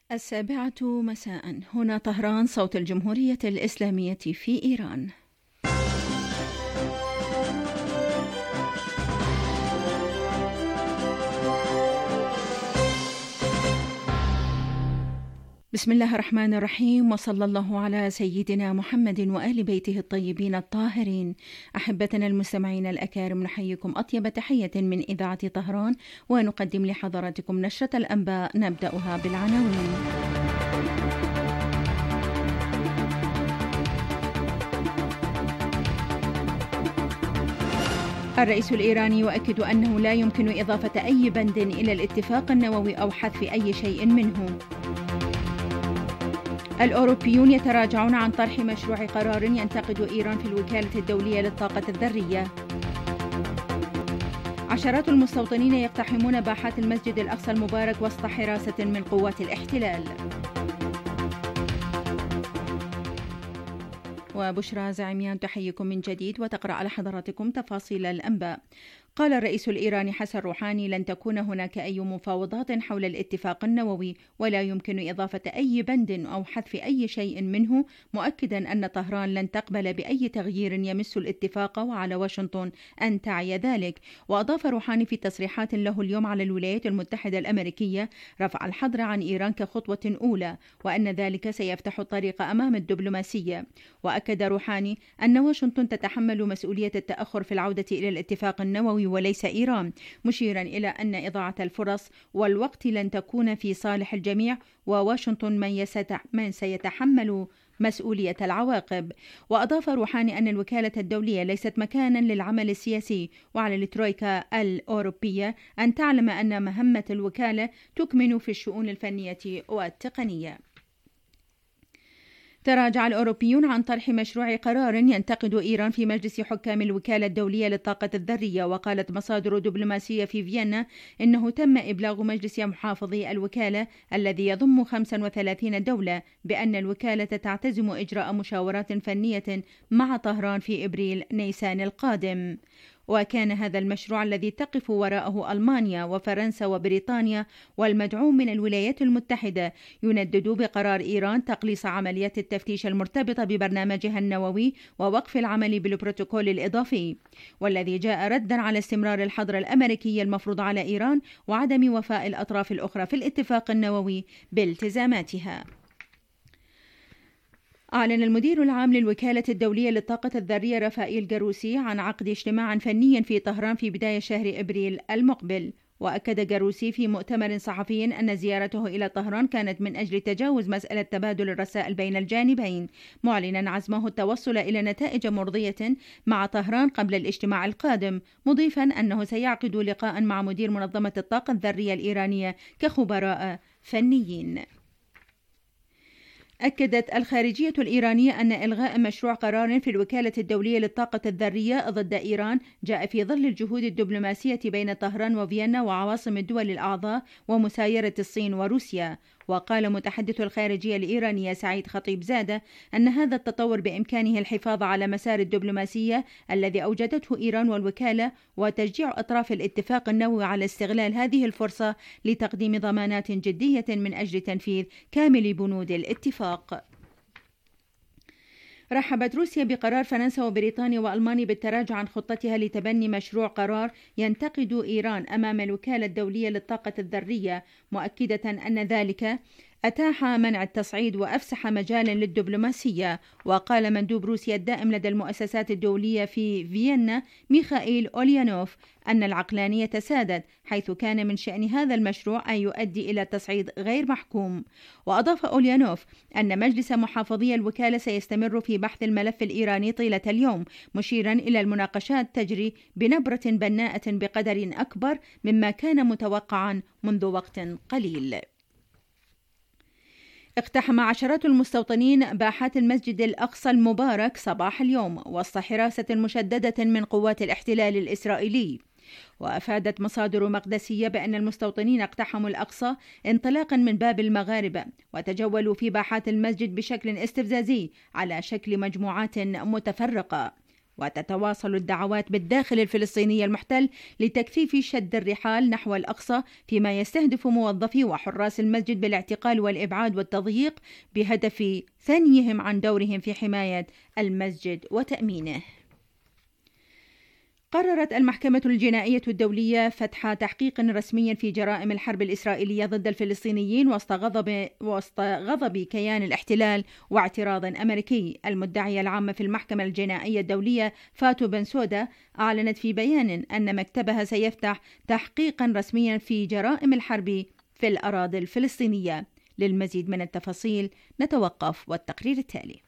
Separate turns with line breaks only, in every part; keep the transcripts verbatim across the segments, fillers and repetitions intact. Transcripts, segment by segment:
السابعة مساء، هنا طهران، صوت الجمهورية الإسلامية في إيران. بسم الله الرحمن الرحيم، وصلى الله على سيدنا محمد وآل بيته الطيبين الطاهرين. أحبتنا المستمعين الأكارم، نحييكم أطيب تحية من إذاعة طهران، ونقدم لحضراتكم نشرة الأنباء نبدأها بالعناوين. الرئيس الإيراني يؤكد أنه لا يمكن إضافة أي بند إلى الاتفاق النووي أو حذف أي شيء منه. الأوروبيون يتراجعون عن طرح مشروع قرار ينتقد إيران في الوكالة الدولية للطاقة الذرية. عشرات المستوطنين يقتحمون باحات المسجد الأقصى المبارك وسط حراسة من قوات الاحتلال. وبشرى زعيميان تحييكم من جديد، وتقرأ على حضراتكم تفاصيل الأنباء. قال الرئيس الإيراني حسن روحاني: لن تكون هناك أي مفاوضات حول الاتفاق النووي، ولا يمكن إضافة أي بند أو حذف أي شيء منه، مؤكدا أن طهران لن تقبل بأي تغيير يمس الاتفاق، وعلى واشنطن أن تعي ذلك. وأضاف روحاني في تصريحات له اليوم على الولايات المتحدة الأمريكية رفع الحظر عن إيران كخطوة أولى، وأن ذلك سيفتح الطريق أمام الدبلوماسية. وأكد روحاني أن واشنطن تتحمل مسؤولية التأخر في العودة إلى الاتفاق النووي وليس إيران، مشيرا إلى أن إضاعة الفرص والوقت لن تكون في صالح الجميع، وواشنطن من, من سيتحمل مسؤولية العواقب. وأضاف روحاني أن الوكالة الدولية ليست مكانا للعمل السياسي، وعلى الترويكا الأوروبية أن تعلم أن مهمة الوكالة تكمن في الشؤون الفنية والتقنية. تراجع الأوروبيون عن طرح مشروع قرار ينتقد إيران في مجلس حكام الوكالة الدولية للطاقة الذرية. وقالت مصادر دبلوماسية في فيينا إنه تم إبلاغ مجلس محافظي الوكالة الذي يضم خمسة وثلاثين دولة بأن الوكالة تعتزم إجراء مشاورات فنية مع طهران في إبريل نيسان القادم. وكان هذا المشروع الذي تقف وراءه ألمانيا وفرنسا وبريطانيا والمدعوم من الولايات المتحدة يندد بقرار إيران تقليص عمليات التفتيش المرتبطة ببرنامجها النووي ووقف العمل بالبروتوكول الإضافي، والذي جاء ردا على استمرار الحظر الأمريكي المفروض على إيران وعدم وفاء الأطراف الأخرى في الاتفاق النووي بالتزاماتها. أعلن المدير العام للوكالة الدولية للطاقة الذرية رافائيل جاروسي عن عقد اجتماع فني في طهران في بداية شهر إبريل المقبل. وأكد جاروسي في مؤتمر صحفي أن زيارته إلى طهران كانت من أجل تجاوز مسألة تبادل الرسائل بين الجانبين، معلنا عزمه التوصل إلى نتائج مرضية مع طهران قبل الاجتماع القادم، مضيفا أنه سيعقد لقاء مع مدير منظمة الطاقة الذرية الإيرانية كخبراء فنيين. أكدت الخارجية الإيرانية أن إلغاء مشروع قرار في الوكالة الدولية للطاقة الذرية ضد إيران جاء في ظل الجهود الدبلوماسية بين طهران وفيينا وعواصم الدول الأعضاء ومسايرة الصين وروسيا. وقال متحدث الخارجية الإيرانية سعيد خطيب زادة أن هذا التطور بإمكانه الحفاظ على مسار الدبلوماسية الذي أوجدته إيران والوكالة، وتشجيع أطراف الاتفاق النووي على استغلال هذه الفرصة لتقديم ضمانات جدية من أجل تنفيذ كامل بنود الاتفاق. رحبت روسيا بقرار فرنسا وبريطانيا وألمانيا بالتراجع عن خطتها لتبني مشروع قرار ينتقد إيران أمام الوكالة الدولية للطاقة الذرية، مؤكدة أن ذلك أتاح منع التصعيد وأفسح مجالا للدبلوماسية. وقال مندوب روسيا الدائم لدى المؤسسات الدولية في فيينا ميخائيل أوليانوف أن العقلانية سادت، حيث كان من شأن هذا المشروع أن يؤدي إلى تصعيد غير محكوم. وأضاف أوليانوف أن مجلس محافظي الوكالة سيستمر في بحث الملف الإيراني طيلة اليوم، مشيرا إلى المناقشات تجري بنبرة بناءة بقدر أكبر مما كان متوقعا منذ وقت قليل. اقتحم عشرات المستوطنين باحات المسجد الأقصى المبارك صباح اليوم وسط حراسة مشددة من قوات الاحتلال الإسرائيلي. وأفادت مصادر مقدسية بأن المستوطنين اقتحموا الأقصى انطلاقا من باب المغاربة، وتجولوا في باحات المسجد بشكل استفزازي على شكل مجموعات متفرقة. وتتواصل الدعوات بالداخل الفلسطيني المحتل لتكثيف شد الرحال نحو الأقصى، فيما يستهدف موظفي وحراس المسجد بالاعتقال والإبعاد والتضييق بهدف ثنيهم عن دورهم في حماية المسجد وتأمينه. قررت المحكمة الجنائية الدولية فتح تحقيق رسمي في جرائم الحرب الإسرائيلية ضد الفلسطينيين وسط غضب وسط غضب كيان الاحتلال واعتراض أمريكي. المدعية العامة في المحكمة الجنائية الدولية فاتو بنسودا أعلنت في بيان أن مكتبها سيفتح تحقيقا رسميا في جرائم الحرب في الأراضي الفلسطينية. للمزيد من التفاصيل نتوقف والتقرير التالي.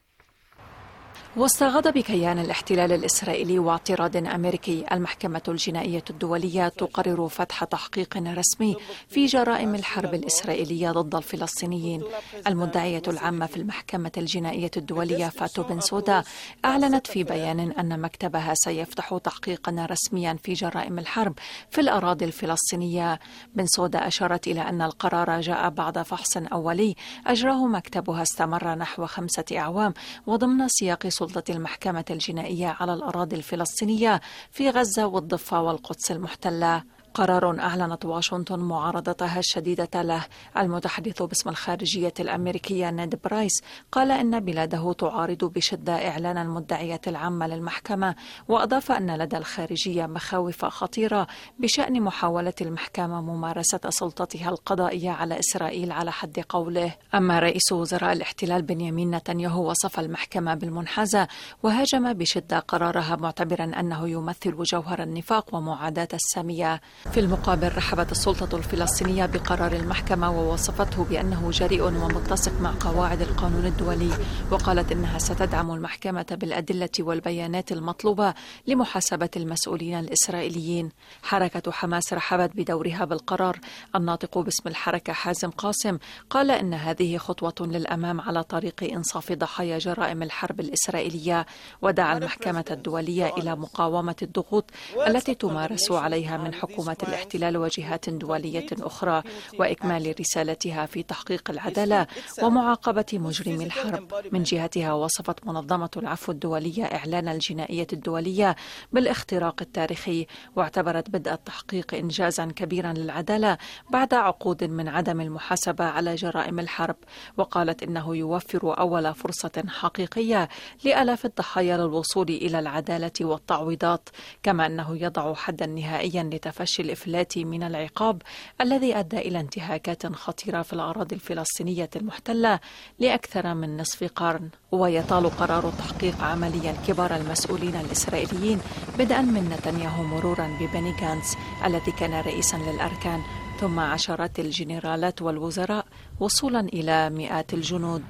وسط غضب كيان الاحتلال الإسرائيلي واعتراض أمريكي، المحكمة الجنائية الدولية تقرر فتح تحقيق رسمي في جرائم الحرب الإسرائيلية ضد الفلسطينيين. المدعية العامة في المحكمة الجنائية الدولية فاتو بنسودا أعلنت في بيان أن مكتبها سيفتح تحقيقا رسميا في جرائم الحرب في الأراضي الفلسطينية. بنسودا أشارت إلى أن القرار جاء بعد فحص أولي أجراه مكتبها استمر نحو خمسة أعوام وضمن سياق سلطة المحكمة الجنائية على الأراضي الفلسطينية في غزة والضفة والقدس المحتلة. قرار أعلنت واشنطن معارضتها الشديدة له. المتحدث باسم الخارجية الأمريكية نيد برايس قال إن بلاده تعارض بشدة إعلان المدعية العامة للمحكمة، وأضاف أن لدى الخارجية مخاوف خطيرة بشأن محاولة المحكمة ممارسة سلطتها القضائية على إسرائيل على حد قوله. أما رئيس وزراء الاحتلال بنيامين نتنياهو وصف المحكمة بالمنحازة وهاجم بشدة قرارها، معتبرا أنه يمثل جوهر النفاق ومعاداة السامية. في المقابل رحبت السلطة الفلسطينية بقرار المحكمة ووصفته بأنه جريء ومتسق مع قواعد القانون الدولي، وقالت إنها ستدعم المحكمة بالأدلة والبيانات المطلوبة لمحاسبة المسؤولين الإسرائيليين. حركة حماس رحبت بدورها بالقرار. الناطق باسم الحركة حازم قاسم قال إن هذه خطوة للأمام على طريق إنصاف ضحايا جرائم الحرب الإسرائيلية، ودعا المحكمة الدولية إلى مقاومة الضغوط التي تمارس عليها من حكومة الاحتلال وجهات دولية أخرى، وإكمال رسالتها في تحقيق العدالة ومعاقبة مجرمي الحرب. من جهتها وصفت منظمة العفو الدولية إعلان الجنائية الدولية بالاختراق التاريخي، واعتبرت بدء التحقيق إنجازا كبيرا للعدالة بعد عقود من عدم المحاسبة على جرائم الحرب، وقالت إنه يوفر أول فرصة حقيقية لآلاف الضحايا للوصول إلى العدالة والتعويضات، كما أنه يضع حدا نهائيا لتفشي الإفلات من العقاب الذي أدى إلى انتهاكات خطيرة في الأراضي الفلسطينية المحتلة لأكثر من نصف قرن. ويطال قرار التحقيق عمليا كبار المسؤولين الإسرائيليين بدءا من نتنياهو مرورا ببني غانتس الذي كان رئيسا للأركان، ثم عشرات الجنرالات والوزراء وصولا إلى مئات الجنود.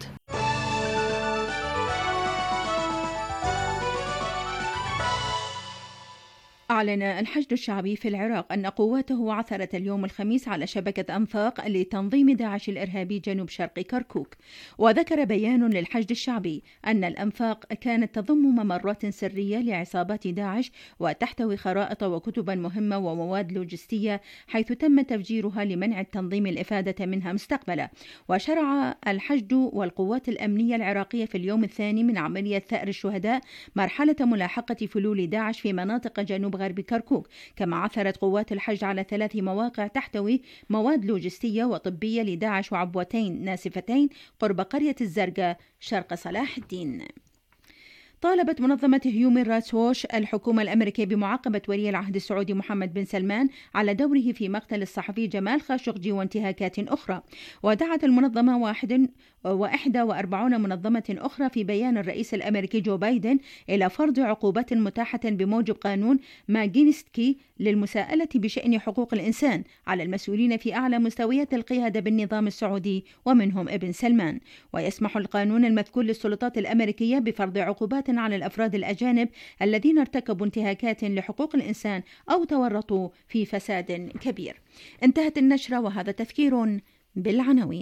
أعلن الحشد الشعبي في العراق أن قواته عثرت اليوم الخميس على شبكة أنفاق لتنظيم داعش الإرهابي جنوب شرق كركوك. وذكر بيان للحشد الشعبي أن الأنفاق كانت تضم ممرات سرية لعصابات داعش وتحتوي خرائط وكتبا مهمة ومواد لوجستية، حيث تم تفجيرها لمنع التنظيم الإفادة منها مستقبلا. وشرع الحشد والقوات الأمنية العراقية في اليوم الثاني من عملية ثأر الشهداء مرحلة ملاحقة فلول داعش في مناطق جنوب غرب كركوك. كما عثرت قوات الحشد على ثلاث مواقع تحتوي مواد لوجستية وطبية لداعش وعبوتين ناسفتين قرب قرية الزرقاء شرق صلاح الدين. طالبت منظمة هيومن رايتس ووتش الحكومة الأمريكية بمعاقبة ولي العهد السعودي محمد بن سلمان على دوره في مقتل الصحفي جمال خاشقجي وانتهاكات أخرى. ودعت المنظمة واحد وإحدى وأربعون منظمة أخرى في بيان الرئيس الأمريكي جو بايدن إلى فرض عقوبات متاحة بموجب قانون ماجنسكي للمساءلة بشأن حقوق الإنسان على المسؤولين في أعلى مستويات القيادة بالنظام السعودي ومنهم ابن سلمان. ويسمح القانون المذكور للسلطات الأمريكية بفرض عقوبات على الأفراد الأجانب الذين ارتكبوا انتهاكات لحقوق الإنسان أو تورطوا في فساد كبير. انتهت النشرة وهذا تذكير بالعناوين.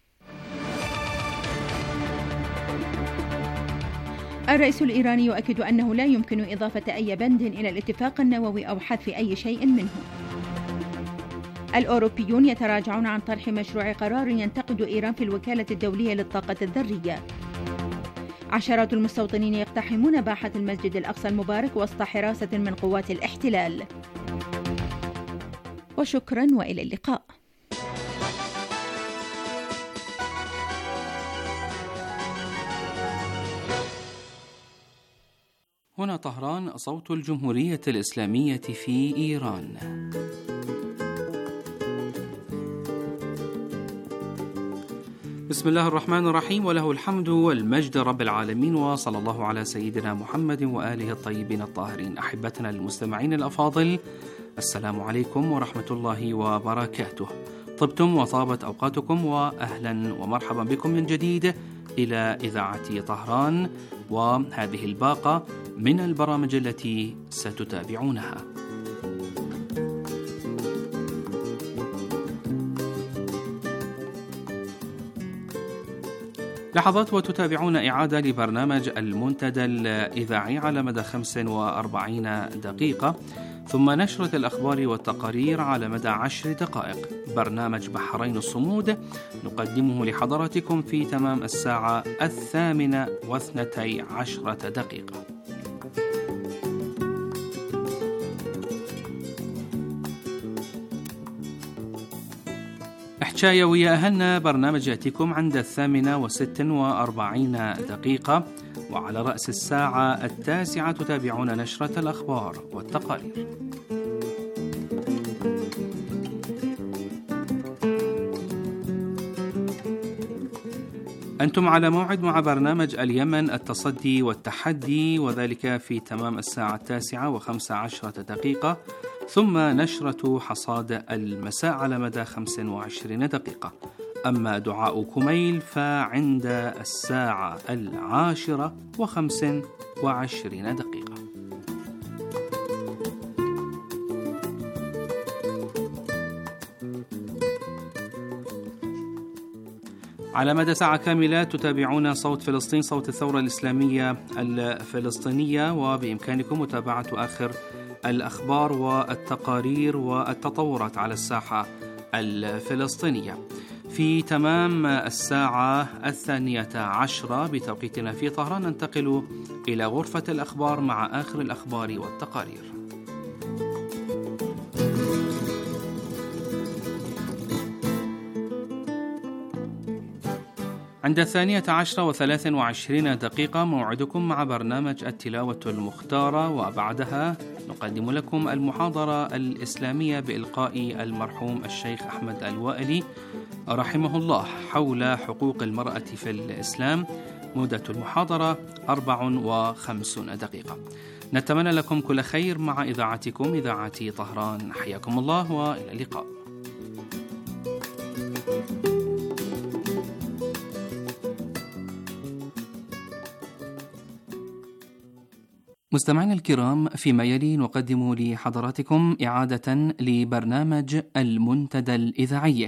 الرئيس الإيراني يؤكد أنه لا يمكن إضافة أي بند إلى الاتفاق النووي أو حذف أي شيء منه. الأوروبيون يتراجعون عن طرح مشروع قرار ينتقد إيران في الوكالة الدولية للطاقة الذرية. عشرات المستوطنين يقتحمون باحة المسجد الأقصى المبارك وسط حراسة من قوات الاحتلال. وشكرا وإلى اللقاء.
هنا طهران، صوت الجمهورية الإسلامية في إيران. بسم الله الرحمن الرحيم، وله الحمد والمجد رب العالمين، وصلى الله على سيدنا محمد وآله الطيبين الطاهرين. أحبتنا المستمعين الأفاضل، السلام عليكم ورحمة الله وبركاته. طبتم وطابت أوقاتكم، وأهلا ومرحبا بكم من جديد إلى إذاعة طهران وهذه الباقة من البرامج التي ستتابعونها. لحظات وتتابعون إعادة لبرنامج المنتدى الإذاعي على مدى خمس وأربعين دقيقة، ثم نشرة الأخبار والتقارير على مدى عشر دقائق. برنامج بحرين الصمود نقدمه لحضراتكم في تمام الساعة الثامنة واثنتي عشرة دقيقة. حكاية ويا أهلنا برنامج يأتيكم عند الثامنة وست وأربعين دقيقة، وعلى رأس الساعة التاسعة تتابعون نشرة الأخبار والتقارير. أنتم على موعد مع برنامج اليمن التصدي والتحدي، وذلك في تمام الساعة التاسعة وخمس عشرة دقيقة، ثم نشرة حصاد المساء على مدى خمس وعشرين دقيقة. أما دعاء كميل فعند الساعة العاشرة وخمس وعشرين دقيقة. على مدى ساعة كاملة تتابعون صوت فلسطين، صوت الثورة الإسلامية الفلسطينية، وبإمكانكم متابعة آخر الأخبار والتقارير والتطورات على الساحة الفلسطينية. في تمام الساعة الثانية عشرة بتوقيتنا في طهران ننتقل إلى غرفة الأخبار مع آخر الأخبار والتقارير. عند الثانية عشرة وثلاث وعشرين دقيقة موعدكم مع برنامج التلاوة المختارة، وبعدها نقدم لكم المحاضرة الإسلامية بإلقاء المرحوم الشيخ أحمد الوائلي رحمه الله حول حقوق المرأة في الإسلام. مدة المحاضرة أربع وخمسون دقيقة. نتمنى لكم كل خير مع إذاعتكم إذاعة طهران. حياكم الله وإلى اللقاء. مستمعينا الكرام، فيما يلي نقدم لحضراتكم إعادة لبرنامج المنتدى الإذاعي.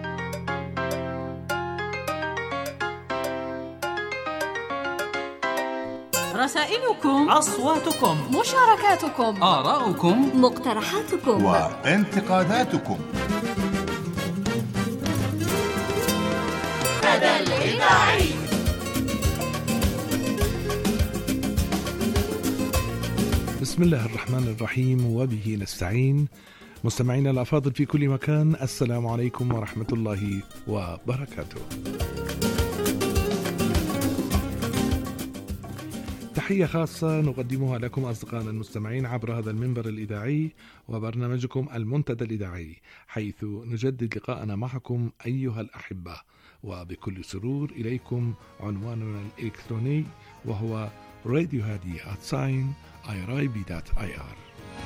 رسائلكم،
أصواتكم،
مشاركاتكم،
آراؤكم،
مقترحاتكم
وانتقاداتكم.
المنتدى الإذاعي.
بسم الله الرحمن الرحيم وبه نستعين. مستمعينا الأفاضل في كل مكان، السلام عليكم ورحمة الله وبركاته. تحية خاصة نقدمها لكم أصدقائنا المستمعين عبر هذا المنبر الإذاعي وبرنامجكم المنتدى الإذاعي، حيث نجدد لقاءنا معكم أيها الأحبة، وبكل سرور إليكم عنواننا الإلكتروني وهو راديو هادي آت ساين ايرايبي دوت اي ار.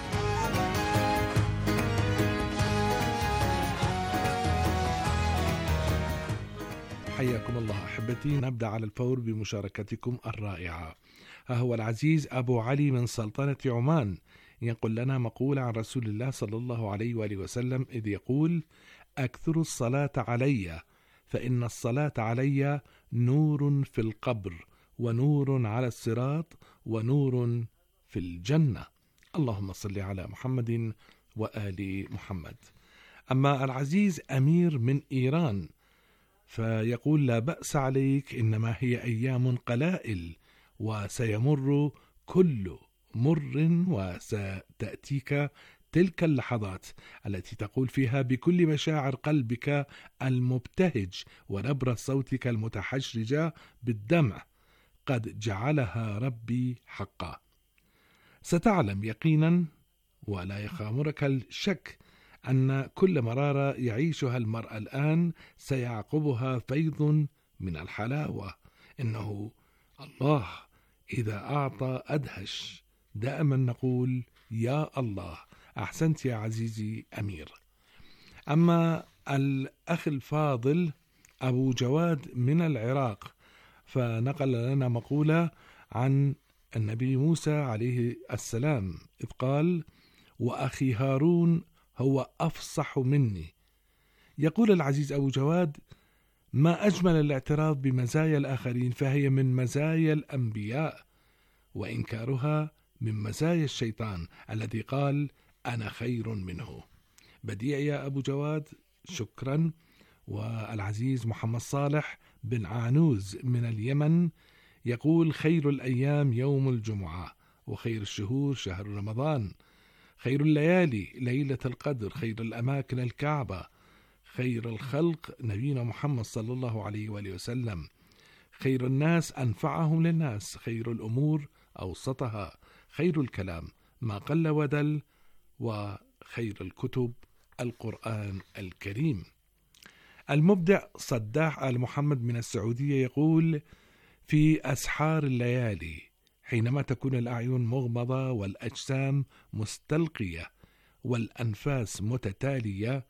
حياكم الله أحبتي. نبدأ على الفور بمشاركتكم الرائعة. ها هو العزيز أبو علي من سلطنة عمان ينقل لنا مقولة عن رسول الله صلى الله عليه وآله وسلم إذ يقول: أكثروا الصلاة علي فإن الصلاة علي نور في القبر ونور على الصراط ونور في الجنة. اللهم صل على محمد وآل محمد. أما العزيز أمير من إيران فيقول: لا بأس عليك، إنما هي أيام قلائل وسيمر كل مر وستأتيك تلك اللحظات التي تقول فيها بكل مشاعر قلبك المبتهج ونبرة صوتك المتحجرة بالدمع: قد جعلها ربي حقا. ستعلم يقينا ولا يخامرك الشك أن كل مرارة يعيشها المرء الآن سيعقبها فيض من الحلاوة. إنه الله إذا أعطى أدهش. دائما نقول يا الله. أحسنت يا عزيزي أمير. أما الأخ الفاضل أبو جواد من العراق فنقل لنا مقولة عن النبي موسى عليه السلام إذ قال: وأخي هارون هو أفصح مني. يقول العزيز أبو جواد: ما أجمل الاعتراف بمزايا الآخرين، فهي من مزايا الأنبياء، وإنكارها من مزايا الشيطان الذي قال: أنا خير منه. بديع يا أبو جواد، شكرا. والعزيز محمد صالح بن عانوز من اليمن يقول: خير الأيام يوم الجمعة، وخير الشهور شهر رمضان، خير الليالي ليلة القدر، خير الأماكن الكعبة، خير الخلق نبينا محمد صلى الله عليه وآله وسلم، خير الناس أنفعهم للناس، خير الأمور أوسطها، خير الكلام ما قل ودل، وخير الكتب القرآن الكريم. المبدع صداح آل محمد من السعودية يقول: في أسحار الليالي حينما تكون الأعين مغمضة والأجسام مستلقية والأنفاس متتالية،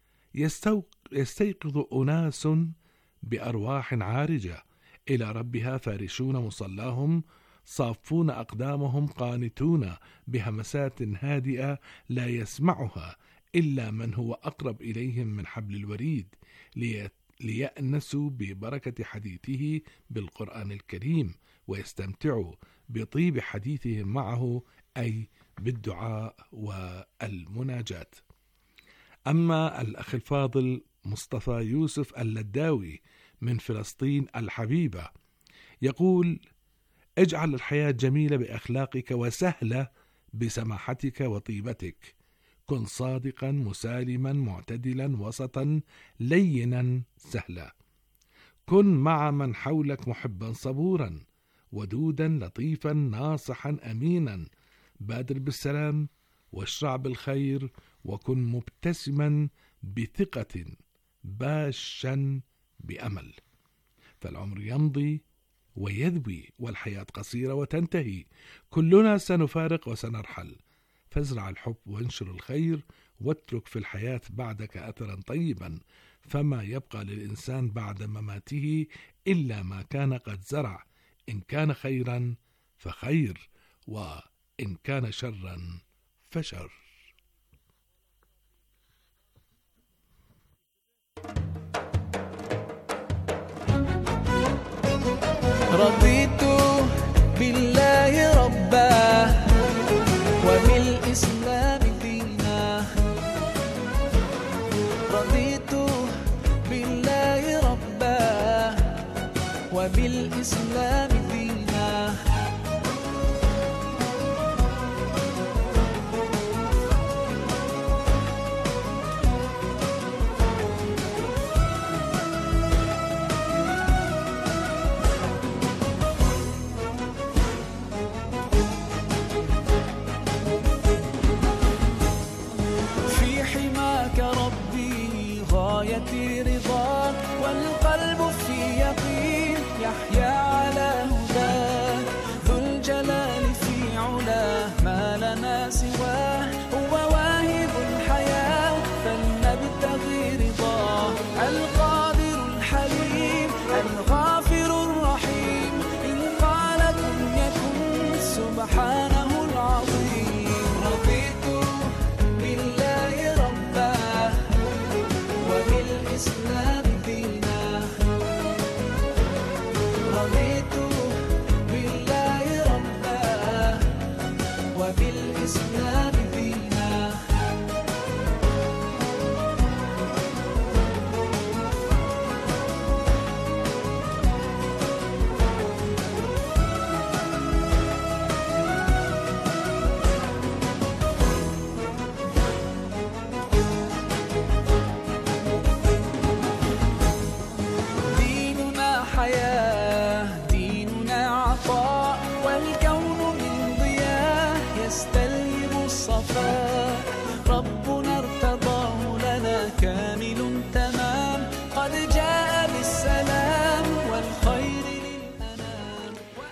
يستيقظ أناس بأرواح عارجة إلى ربها فارشون مصلاهم، صافون أقدامهم، قانتون بهمسات هادئة لا يسمعها إلا من هو أقرب إليهم من حبل الوريد، ليأنسوا ببركة حديثه بالقرآن الكريم ويستمتعوا بطيب حديثهم معه، أي بالدعاء والمناجاة. أما الأخ الفاضل مصطفى يوسف اللداوي من فلسطين الحبيبة يقول: اجعل الحياة جميلة بأخلاقك وسهلة بسماحتك وطيبتك، كن صادقا مسالما معتدلا وسطا لينا سهلا، كن مع من حولك محبا صبورا ودودا لطيفا ناصحا أمينا، بادر بالسلام واشرع بالخير، وكن مبتسما بثقة باشا بأمل. فالعمر يمضي ويذوي والحياة قصيرة وتنتهي، كلنا سنفارق وسنرحل، فازرع الحب وانشر الخير، واترك في الحياة بعدك أثرا طيبا، فما يبقى للإنسان بعد مماته إلا ما كان قد زرع، إن كان خيرا فخير، وإن كان شرا فشر.
رضيت بالله ربا وبالإسلام دينا، رضيت بالله ربا وبالإسلام دينا، غايتي رضاك والقلب في يقين، يحيا على هداك ذو الجلال في علاه، ما لنا سواه هو واهب الحياة، فلنبتغي رضاه القادر الحليم الغافر الرحيم، إن قال كن يكن سبحانه العظيم. رضيت بالله ربا وبالإسلام دينا،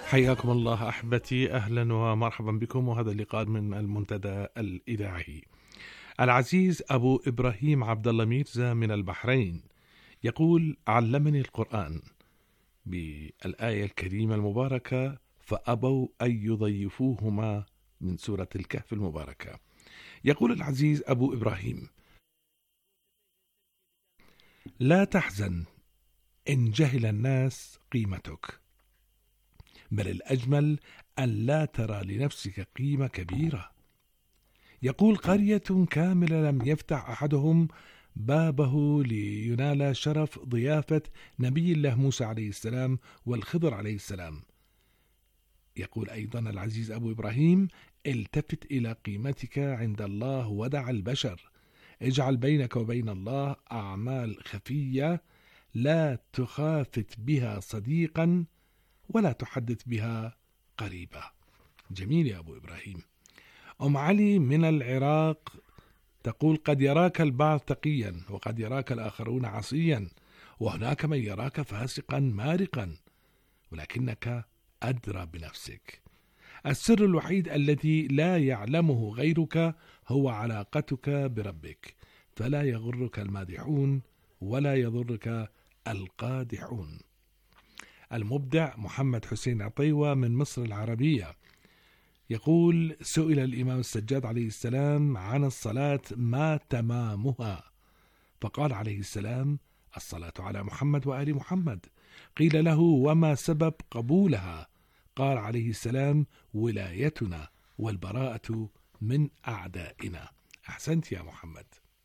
حياكم الله أحبتي، أهلا ومرحبا بكم، وهذا اللقاء من المنتدى الإذاعي. العزيز أبو إبراهيم عبد الله ميرزا من البحرين يقول: علمني القرآن بالآية الكريمة المباركة فأبوا أن يضيفوهما من سورة الكهف المباركة. يقول العزيز أبو إبراهيم: لا تحزن إن جهل الناس قيمتك، بل الأجمل أن لا ترى لنفسك قيمة كبيرة. يقول: قرية كاملة لم يفتح أحدهم بابه لينال شرف ضيافة نبي الله موسى عليه السلام والخضر عليه السلام. يقول أيضا العزيز أبو إبراهيم: التفت إلى قيمتك عند الله ودع البشر، اجعل بينك وبين الله أعمال خفية لا تخافت بها صديقا ولا تحدث بها قريبا. جميل يا أبو إبراهيم. أم علي من العراق تقول: قد يراك البعض تقيا وقد يراك الآخرون عصيا، وهناك من يراك فاسقا مارقا، ولكنك أدرى بنفسك. السر الوحيد الذي لا يعلمه غيرك هو علاقتك بربك، فلا يغرك المادحون ولا يضرك القادحون. المبدع محمد حسين عطيوة من مصر العربية يقول: سئل الإمام السجاد عليه السلام عن الصلاة ما تمامها، فقال عليه السلام: الصلاة على محمد وآل محمد. قيل له: وما سبب قبولها؟ قال عليه السلام: ولايتنا والبراءة من أعدائنا. أحسنت يا محمد.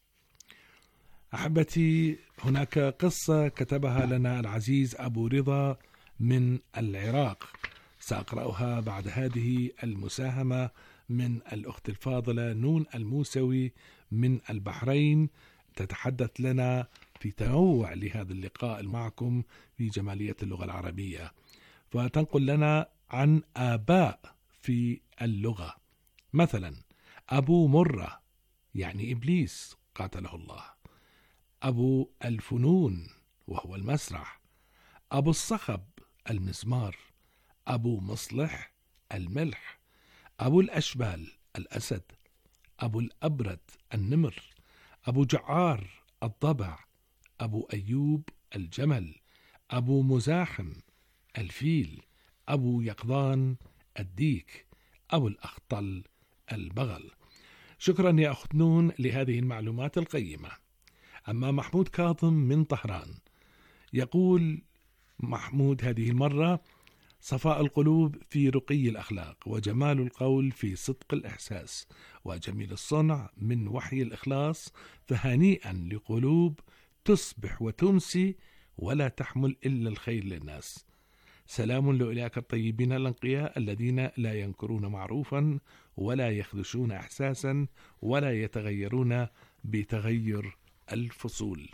أحبتي، هناك قصة كتبها لنا العزيز أبو رضا من العراق، سأقرأها بعد هذه المساهمة من الأخت الفاضلة نون الموسوي من البحرين، تتحدث لنا في تنوع لهذا اللقاء معكم في جمالية اللغة العربية، فتنقل لنا عن آباء في اللغة. مثلا أبو مرة يعني إبليس قاتله الله، أبو الفنون وهو المسرح، أبو الصخب المزمار، أبو مصلح الملح، أبو الأشبال الأسد، أبو الأبرد النمر، أبو جعار الضبع، أبو أيوب الجمل، أبو مزاحم الفيل، أبو يقظان الديك، أبو الأخطل البغل. شكرا يا أخت نون لهذه المعلومات القيمة. أما محمود كاظم من طهران يقول محمود هذه المرة: صفاء القلوب في رقي الأخلاق، وجمال القول في صدق الإحساس، وجميل الصنع من وحي الإخلاص، فهنيئا لقلوب تصبح وتمسي ولا تحمل إلا الخير للناس. سلام لأولئك الطيبين الأنقياء الذين لا ينكرون معروفا ولا يخدشون إحساسا ولا يتغيرون بتغير الفصول.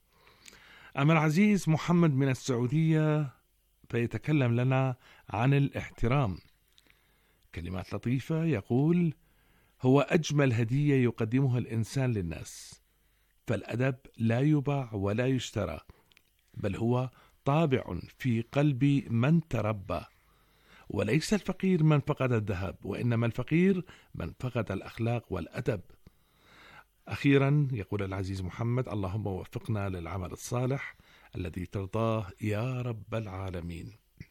أما العزيز محمد من السعودية فيتكلم لنا عن الاحترام، كلمات لطيفة. يقول: هو أجمل هدية يقدمها الإنسان للناس، فالأدب لا يباع ولا يشترى، بل هو طابع في قلب من تربى، وليس الفقير من فقد الذهب، وإنما الفقير من فقد الأخلاق والأدب. أخيرا يقول العزيز محمد: اللهم وفقنا للعمل الصالح الذي ترضاه يا رب العالمين.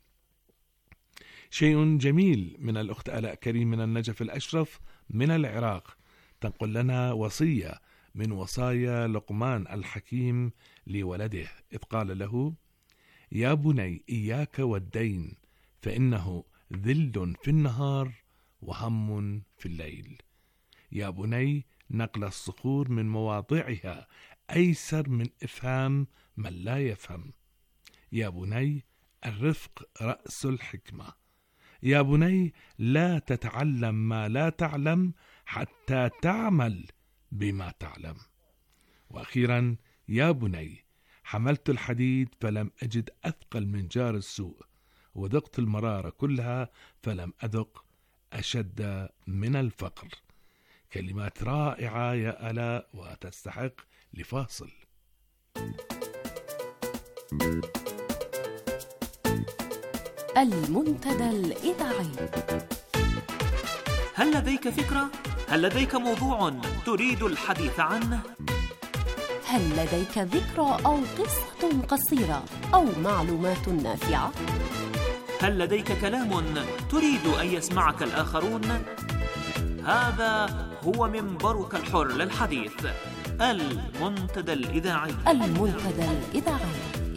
شيء جميل من الأخت آلاء كريم من النجف الأشرف من العراق، تنقل لنا وصية من وصايا لقمان الحكيم لولده، إذ قال له: يا بني إياك والدين، فإنه ذل في النهار وهم في الليل. يا بني نقل الصخور من مواضعها أيسر من إفهام من لا يفهم. يا بني الرفق رأس الحكمة. يا بني لا تتعلم ما لا تعلم حتى تعمل بما تعلم. وأخيرا: يا بني حملت الحديد فلم أجد أثقل من جار السوء، وذقت المرارة كلها فلم أذق أشد من الفقر. كلمات رائعة يا آلاء وتستحق لفاصل.
المنتدى الإذاعي.
هل لديك فكرة؟ هل لديك موضوع تريد الحديث عنه؟
هل لديك ذكرى أو قصة قصيرة أو معلومات نافعة؟
هل لديك كلام تريد أن يسمعك الآخرون؟ هذا هو منبرك الحر للحديث، المنتدى الإذاعي.
المنتدى الإذاعي.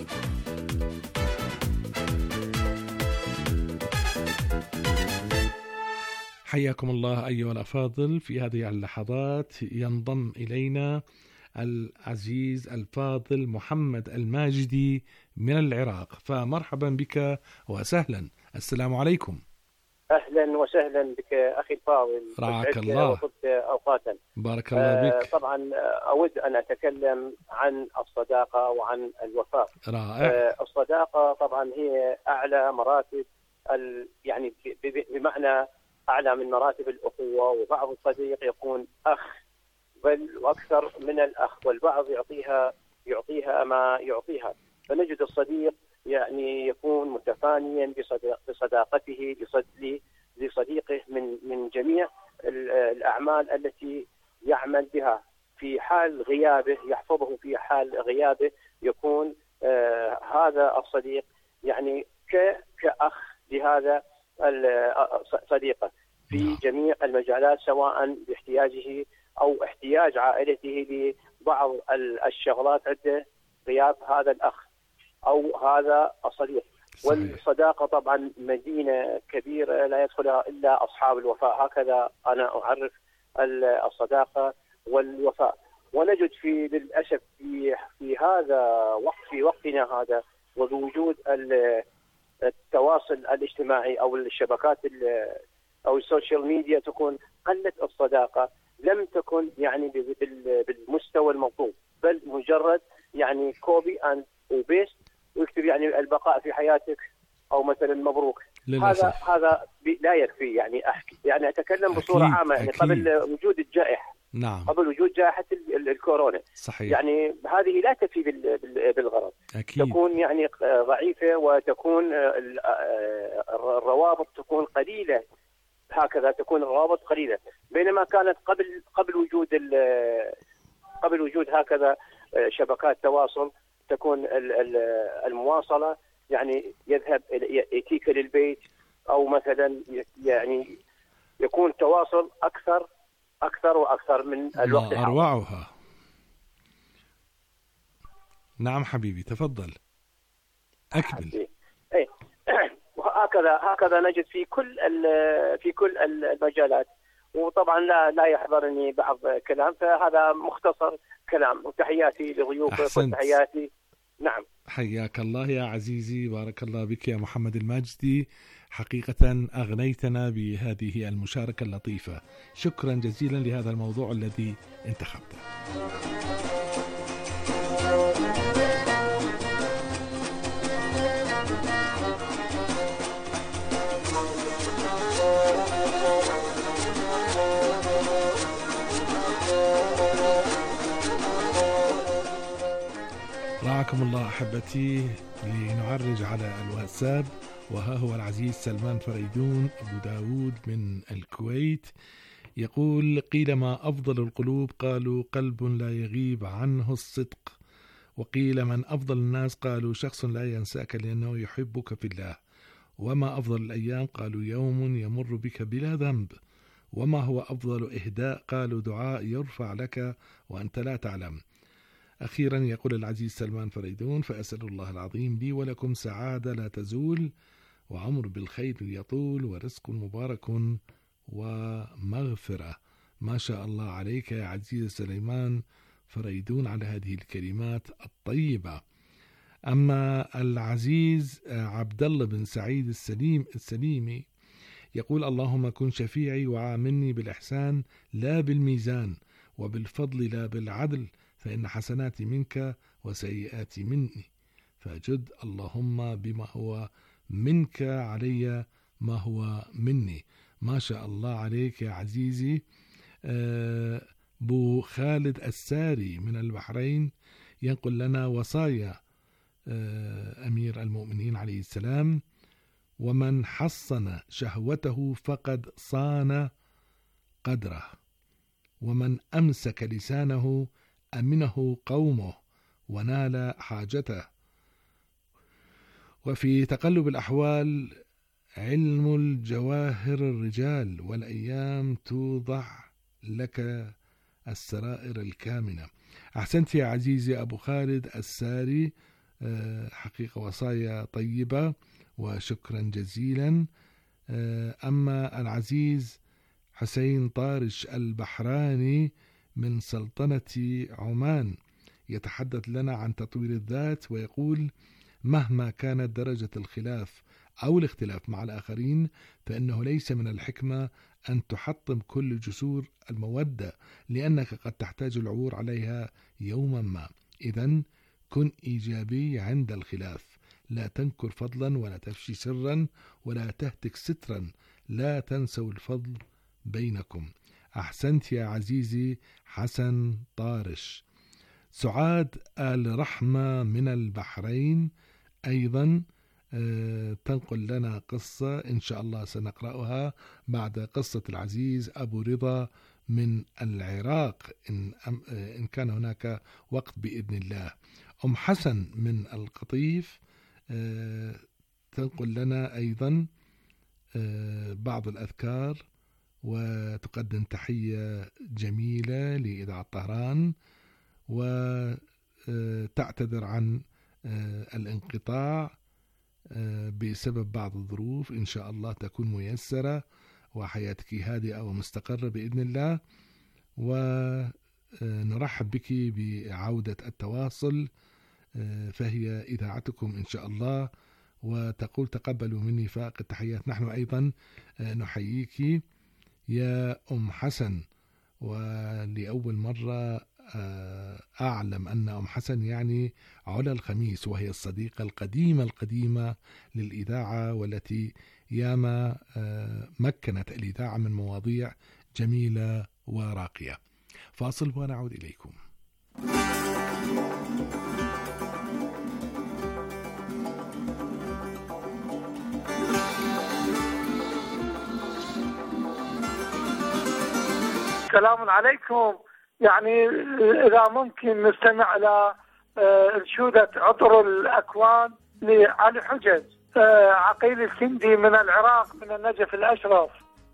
حياكم الله أيها الأفاضل. في هذه اللحظات ينضم إلينا العزيز الفاضل محمد الماجدي من العراق، فمرحبا بك وسهلا. السلام عليكم.
أهلا وسهلا بك أخي الفاضل،
رعاك الله
أوقاتا.
بارك الله بك.
طبعا أود أن أتكلم عن الصداقة وعن الوفاء.
رائع.
الصداقة طبعا هي أعلى مراتب ال... يعني بمعنى أعلى من مراتب الأخوة، وبعض الصديق يكون أخ بل وأكثر من الأخ، والبعض يعطيها يعطيها ما يعطيها. فنجد الصديق يعني يكون متفانيا بصداقته لصديقه من من جميع الأعمال التي يعمل بها. في حال غيابه يحفظه، في حال غيابه يكون آه هذا الصديق يعني كأخ لهذا صديقه في جميع المجالات، سواء باحتياجه أو احتياج عائلته لبعض الشغلات عند غياب هذا الأخ أو هذا الصديق. صحيح. والصداقة طبعا مدينة كبيرة لا يدخلها إلا أصحاب الوفاء، هكذا أنا أعرف الصداقة والوفاء. ونجد في للأسف في في هذا وقت في وقتنا هذا، وبوجود التواصل الاجتماعي أو الشبكات أو السوشيال ميديا، تكون قلت الصداقة، لم تكن يعني بالمستوى المطلوب، بل مجرد يعني كوبي أند وبيست، ويكتب يعني البقاء في حياتك أو مثلا مبروك. للأسف. هذا هذا لا يكفي. يعني أحكي يعني أتكلم بصورة أكيد عامة. يعني أكيد. قبل وجود الجائحة،
نعم،
قبل وجود جائحة الكورونا،
صحيح،
يعني هذه لا تكفي بالغرض. أكيد. تكون يعني ضعيفة، وتكون الروابط تكون قليلة، هكذا تكون الروابط قليلة. بينما كانت قبل قبل وجود قبل وجود هكذا شبكات تواصل، تكون المواصلة يعني يذهب يأتيك للبيت، أو مثلا يعني يكون تواصل أكثر أكثر وأكثر من الوقت الحاضر.
أروعها. نعم حبيبي، تفضل أكمل.
إيه. وهكذا هكذا نجد في كل في كل المجالات. وطبعا لا لا يحضرني بعض كلام، فهذا مختصر كلام. وتحياتي لضيوفك وتحياتي. نعم،
حياك الله يا عزيزي، بارك الله بك يا محمد الماجدي. حقيقة أغنيتنا بهذه المشاركة اللطيفة. شكرا جزيلا لهذا الموضوع الذي انتخبته. رعاكم الله أحبتي. لنعرج على الواتساب، وها هو العزيز سلمان فريدون أبو داود من الكويت يقول: قيل ما أفضل القلوب؟ قالوا قلب لا يغيب عنه الصدق. وقيل من أفضل الناس؟ قالوا شخص لا ينساك لأنه يحبك في الله. وما أفضل الأيام؟ قالوا يوم يمر بك بلا ذنب. وما هو أفضل إهداء؟ قالوا دعاء يرفع لك وأنت لا تعلم. أخيرا يقول العزيز سلمان فريدون: فأسأل الله العظيم لي ولكم سعادة لا تزول، وعمر بالخير يطول، ورزق مبارك ومغفرة. ما شاء الله عليك يا عزيز سليمان فريدون على هذه الكلمات الطيبة. أما العزيز عبد الله بن سعيد السليم السليمي يقول: اللهم كن شفيعي وعاملني بالإحسان لا بالميزان، وبالفضل لا بالعدل، فإن حسناتي منك وسيئاتي مني، فجد اللهم بما هو منك علي ما هو مني. ما شاء الله عليك يا عزيزي. بو خالد الساري من البحرين ينقل لنا وصايا أمير المؤمنين عليه السلام، ومن حصن شهوته فقد صان قدره، ومن أمسك لسانه أمنه قومه ونال حاجته. وفي تقلب الأحوال علم الجواهر الرجال، والأيام توضع لك السرائر الكامنة. أحسنت يا عزيزي أبو خالد الساري، حقيقة وصايا طيبة وشكرا جزيلا. أما العزيز حسين طارش البحراني من سلطنة عمان يتحدث لنا عن تطوير الذات ويقول: مهما كانت درجة الخلاف أو الاختلاف مع الآخرين فإنه ليس من الحكمة أن تحطم كل جسور المودة، لأنك قد تحتاج العبور عليها يوما ما. إذن كن إيجابي عند الخلاف، لا تنكر فضلا ولا تفشي سرا ولا تهتك سترا، لا تنسوا الفضل بينكم. أحسنت يا عزيزي حسن طارش. سعاد آل رحمة من البحرين أيضا تنقل لنا قصة إن شاء الله سنقرأها بعد قصة العزيز أبو رضا من العراق إن, إن كان هناك وقت بإذن الله. أم حسن من القطيف تنقل لنا أيضا بعض الأذكار وتقدم تحية جميلة لإذاعة طهران، وتعتذر عن الانقطاع بسبب بعض الظروف. إن شاء الله تكون ميسرة وحياتك هادئة ومستقرة بإذن الله، ونرحب بك بعودة التواصل، فهي إذاعتكم إن شاء الله. وتقول: تقبلوا مني فائق التحيات. نحن أيضا نحييك يا أم حسن، ولأول مرة أعلم أن أم حسن يعني علا الخميس، وهي الصديقة القديمة القديمة للإذاعة، والتي ياما مكنت الإذاعة من مواضيع جميلة وراقية. فاصل ونعود إليكم.
السلام عليكم. يعني إذا ممكن نستمع إلى أنشودة عطر الأكوان لعلي حجز، عقيل الكندي من العراق من النجف الأشرف.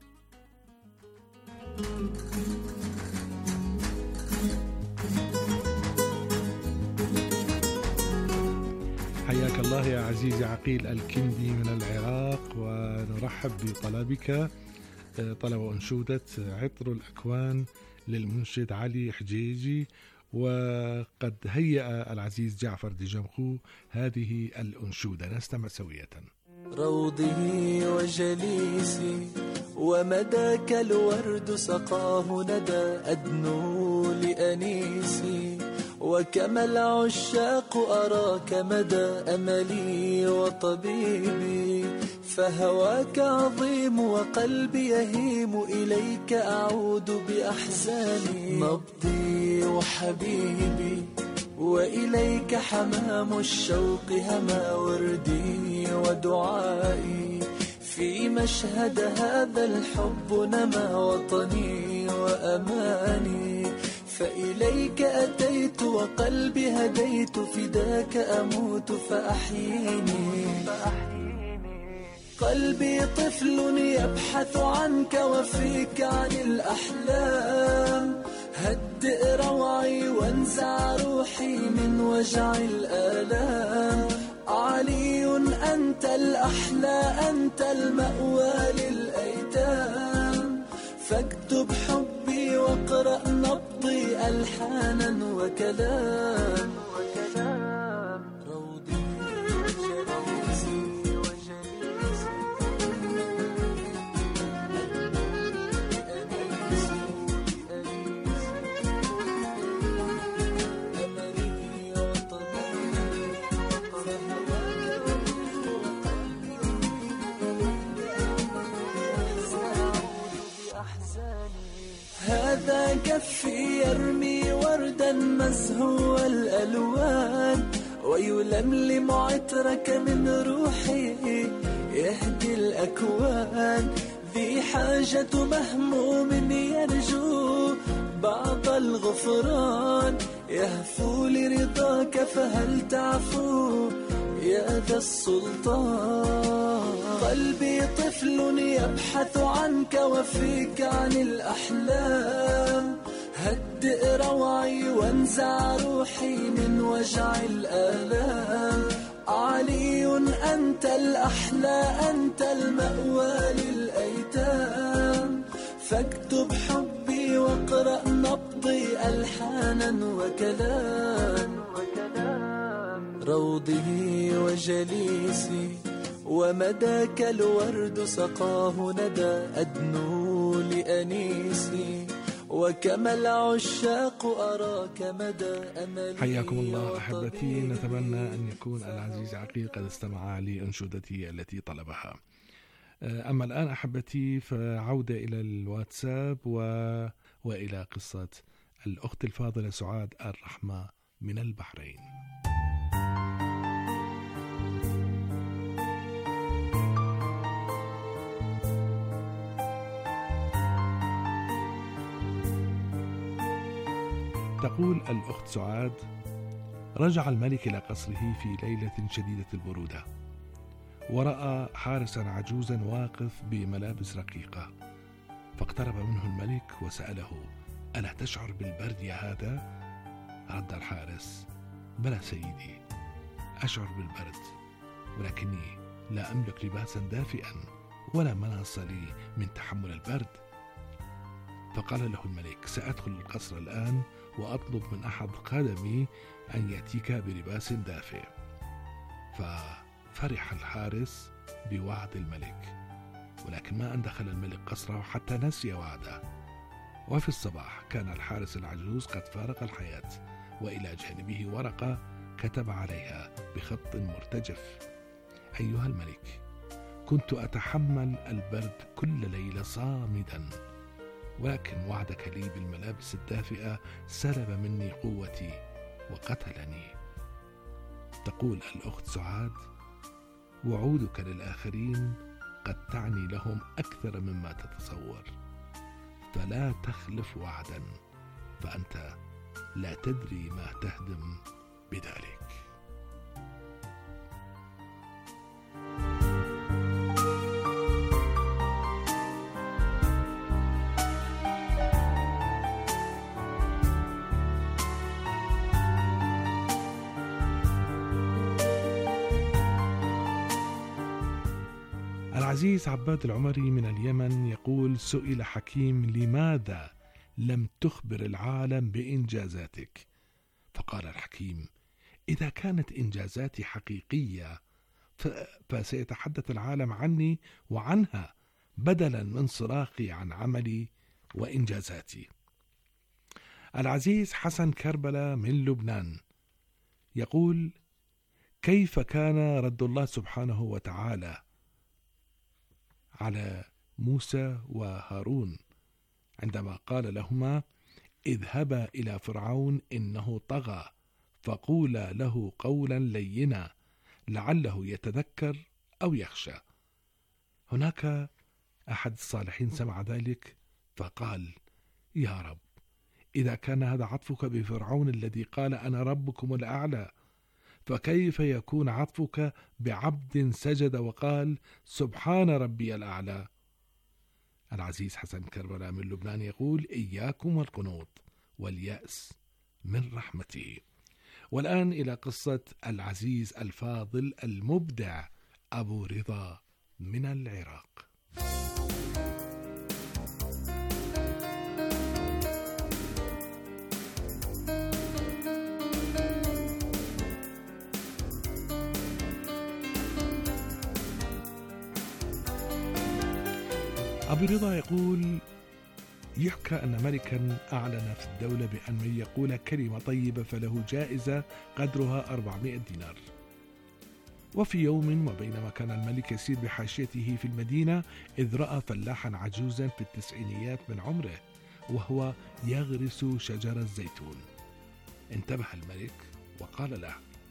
حياك الله يا عزيزي عقيل الكندي من العراق، ونرحب بطلبك طلب أنشودة عطر الأكوان للمنشد علي حجيجي. وقد هيأ العزيز جعفر دجمخو هذه الأنشودة، نستمع سوية.
روضي وجليسي ومداك الورد سقاه ندى أدنو لأنيسي، وكما العشاق أراك مدى أملي وطبيبي، فهواك عظيم وقلبي يهيم إليك أعود بأحزاني، نبضي وحبيبي وإليك حمام الشوق هما وردي ودعائي، في مشهد هذا الحب نما وطني وأماني، فإليك أتيت وقلبي هديت فداك أموت فأحييني، قلبي طفل يبحث عنك وفيك عن الأحلام، هدئ روعي وانزع روحي من وجع الآلام، علي أنت الأحلى أنت المأوى للأيتام، فاكتب حبي واقرأ نبضي ألحانا وكلام، روضي وجليسي وجليسي هذا كفي يرمي وردا مزهو الألوان، ويلملم عطرك من روحي، يهدي الأكوان، ذي حاجة مهموم يرجو بعض الغفران، يهفو لرضاك فهل تعفو يا ذا السلطان. قلبي طفل يبحث عنك وفيك عن الأحلام، هدئ روعي وانزع روحي من وجع الآلام. علي أنت الأحلى، أنت المأوى للأيتام، فاكتب حبي واقرأ نبضي ألحانا وكلام. روضي وجليسي ومداك الورد سقاه ندى، أدنو لأنيسي وكما العشاق أراك مدى أملي.
حياكم الله أحبتي، نتمنى أن يكون العزيز عقيل قد استمع لأنشودتي التي طلبها. أما الآن أحبتي فعودة إلى الواتساب و... وإلى قصة الأخت الفاضلة سعاد الرحمة من البحرين. تقول الأخت سعاد: رجع الملك إلى قصره في ليلة شديدة البرودة، ورأى حارسا عجوزا واقف بملابس رقيقة، فاقترب منه الملك وسأله: ألا تشعر بالبرد يا هذا؟ رد الحارس: بلى سيدي، أشعر بالبرد، ولكني لا أملك لباسا دافئا ولا مناص لي من تحمل البرد. فقال له الملك: سأدخل القصر الآن وأطلب من أحد خدمي أن يأتيك بلباس دافئ. ففرح الحارس بوعد الملك، ولكن ما أن دخل الملك قصره حتى نسي وعده. وفي الصباح كان الحارس العجوز قد فارق الحياة، وإلى جانبه ورقة كتب عليها بخط مرتجف: أيها الملك، كنت أتحمل البرد كل ليلة صامدا، ولكن وعدك لي بالملابس الدافئة سلب مني قوتي وقتلني. تقول الأخت سعاد: وعودك للآخرين قد تعني لهم أكثر مما تتصور، فلا تخلف وعدا، فأنت لا تدري ما تهدم بذلك. العزيز عباد العمري من اليمن يقول: سئل حكيم: لماذا لم تخبر العالم بإنجازاتك؟ فقال الحكيم: إذا كانت إنجازاتي حقيقية فسيتحدث العالم عني وعنها، بدلا من صراخي عن عملي وإنجازاتي. العزيز حسن كربلة من لبنان يقول: كيف كان رد الله سبحانه وتعالى على موسى وهارون عندما قال لهما: اذهبا إلى فرعون إنه طغى فقولا له قولا لينا لعله يتذكر أو يخشى. هناك أحد الصالحين سمع ذلك فقال: يا رب، إذا كان هذا عطفك بفرعون الذي قال أنا ربكم الأعلى، فكيف يكون عطفك بعبد سجد وقال سبحان ربي الأعلى؟ العزيز حسن كربلاء من لبنان يقول: إياكم والقنوط واليأس من رحمته. والآن إلى قصة العزيز الفاضل المبدع أبو رضا من العراق. أبو رضا يقول: يحكى أن ملكا أعلن في الدولة بأن من يقول كلمة طيبة فله جائزة قدرها أربعمائة دينار. وفي يوم وبينما كان الملك يسير بحاشيته في المدينة إذ رأى فلاحا عجوزا في التسعينيات من عمره وهو يغرس شجر الزيتون. انتبه الملك وقال له: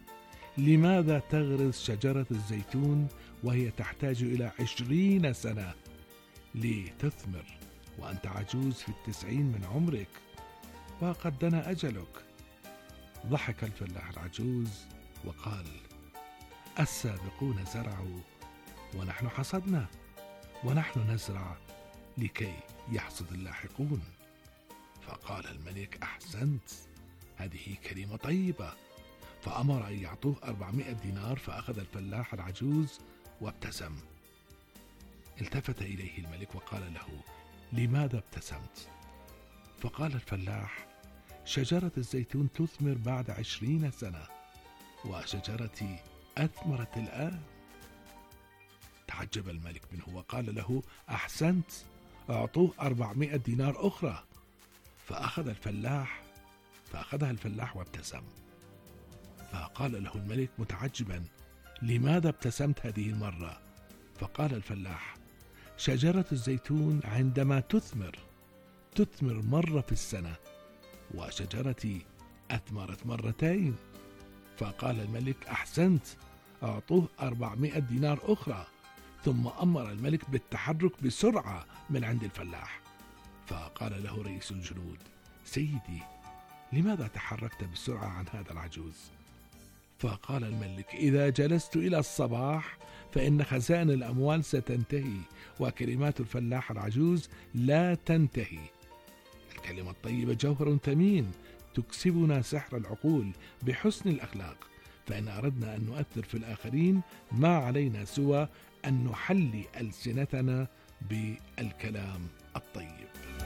لماذا تغرس شجرة الزيتون وهي تحتاج إلى عشرين سنة لتثمر وأنت عجوز في التسعين من عمرك وقد دنا أجلك؟ ضحك الفلاح العجوز وقال: السابقون زرعوا ونحن حصدنا، ونحن نزرع لكي يحصد اللاحقون. فقال الملك: أحسنت، هذه كلمة طيبة. فأمر أن يعطوه أربعمائة دينار، فأخذ الفلاح العجوز وابتسم. التفت إليه الملك وقال له: لماذا ابتسمت؟ فقال الفلاح: شجرة الزيتون تثمر بعد عشرين سنة، وشجرتي أثمرت الآن. تعجب الملك منه وقال له: أحسنت، أعطوه أربعمائة دينار أخرى. فأخذ الفلاح فأخذها الفلاح وابتسم. فقال له الملك متعجبا: لماذا ابتسمت هذه المرة؟ فقال الفلاح: شجرة الزيتون عندما تثمر تثمر مرة في السنة، وشجرتي أثمرت مرتين. فقال الملك: أحسنت، أعطوه أربعمائة دينار أخرى. ثم أمر الملك بالتحرك بسرعة من عند الفلاح. فقال له رئيس الجنود: سيدي، لماذا تحركت بسرعة عن هذا العجوز؟ فقال الملك: إذا جلست إلى الصباح فإن خزائن الأموال ستنتهي، وكلمات الفلاح العجوز لا تنتهي. الكلمة الطيبة جوهر ثمين تكسبنا سحر العقول بحسن الأخلاق، فإن أردنا أن نؤثر في الآخرين ما علينا سوى أن نحلي ألسنتنا بالكلام الطيب.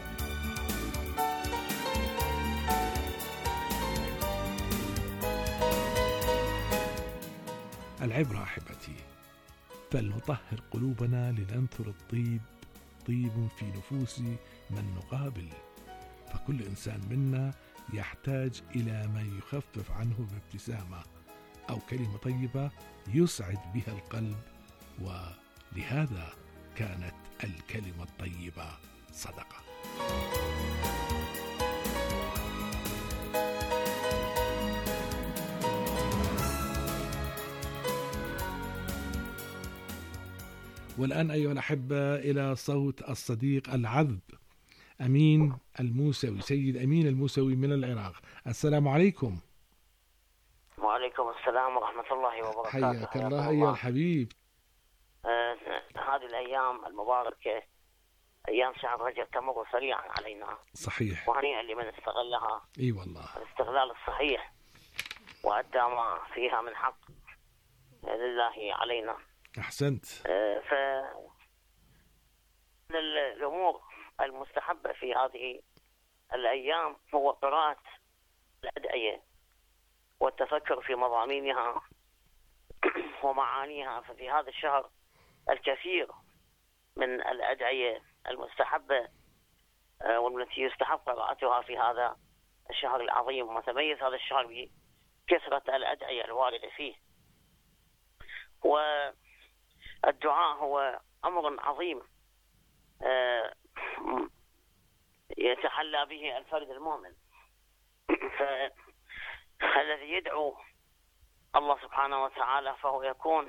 العبرة أحبتي، فلنطهر قلوبنا لننثر الطيب، طيب في نفوس من نقابل. فكل إنسان منا يحتاج إلى ما يخفف عنه بابتسامة أو كلمة طيبة يسعد بها القلب، ولهذا كانت الكلمة الطيبة صدقة. والآن أيها الأحبة إلى صوت الصديق العذب أمين الموسوي. سيد أمين الموسوي من العراق، السلام عليكم.
وعليكم السلام ورحمة الله وبركاته.
حياك الله أيها الحبيب.
آه هذه الأيام المباركة أيام شهر رجب تمر سريعا علينا.
صحيح.
وهنيئا لمن استغلها.
إي والله.
الاستغلال الصحيح وأدى ما فيها من حق لله علينا.
أحسنت.
آه ف الأمور المستحبة في هذه الأيام هو قراءة الأدعية والتفكر في مضامينها ومعانيها. ففي هذا الشهر الكثير من الأدعية المستحبة والتي يستحب قراءتها في هذا الشهر العظيم. وتميز هذا الشهر بكثرة الأدعية الواردة فيه، والدعاء هو أمر عظيم يتحلى به الفرد المؤمن. فالذي يدعو الله سبحانه وتعالى فهو يكون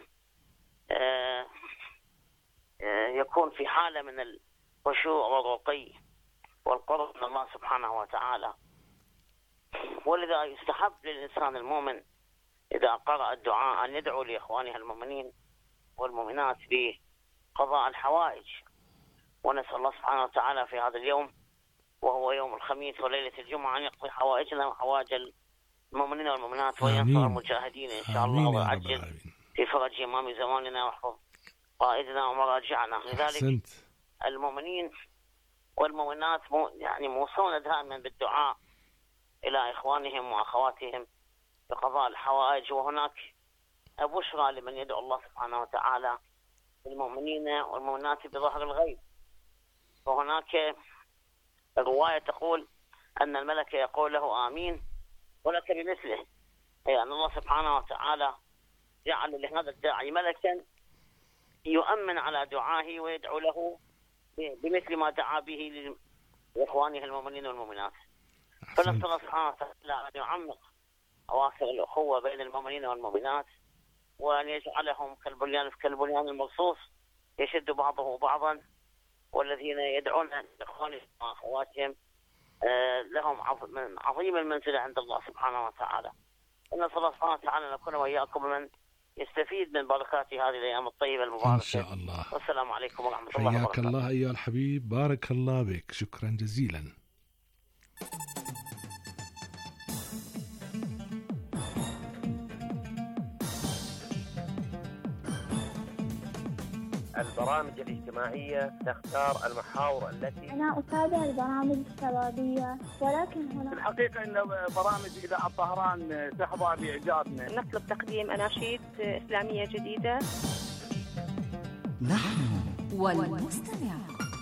يكون في حالة من الخشوع والرقي والقرب من الله سبحانه وتعالى. ولذا يستحب للإنسان المؤمن إذا قرأ الدعاء أن يدعو لإخوانه المؤمنين والمؤمنات بقضاء الحوائج. ونسأل الله سبحانه وتعالى في هذا اليوم وهو يوم الخميس وليلة الجمعة أن يقضي حوائجنا وحوائج المؤمنين والمؤمنات وينصر المجاهدين إن شاء الله، ويعجل في فرج إمام زماننا ويحفظ قائدنا ومراجعنا. لذلك المؤمنين والمؤمنات يعني موصون دائما بالدعاء إلى إخوانهم وأخواتهم بقضاء الحوائج. وهناك بشرى لمن يدعو الله سبحانه وتعالى المؤمنين والمؤمنات بظهر الغيب. وهناك الرواية تقول أن الملك يقول له آمين ولك بمثله، أي أن الله سبحانه وتعالى جعل لهذا الداعي ملكا يؤمن على دعائه ويدعو له بمثل ما دعا به لإخوانه المؤمنين والمؤمنات. فنسأل الله سبحانه وتعالى أن يعمق أواصر الأخوة بين المؤمنين والمؤمنات، وأن يجعلهم كالبنيان في كالبنيان المرصوص يشد بعضه بعضا، والذين يدعون إخوانهم وأخواتهم لهم عظيم المنزلة عند الله سبحانه وتعالى. نسأل الله سبحانه وتعالى أن نكون وإياكم من يستفيد من بركات هذه الأيام الطيبة المباركة
إن شاء الله.
والسلام عليكم ورحمة الله وبركاته.
حياك الله أيها الحبيب، بارك الله بك، شكرا جزيلا.
البرامج الاجتماعية تختار المحاور التي
أنا أتابع البرامج الشبابية، ولكن هنا
في الحقيقة أن برامج إذاعة طهران تحظى بإعجابنا.
نطلب تقديم أناشيد إسلامية جديدة.
نحن والمستمع.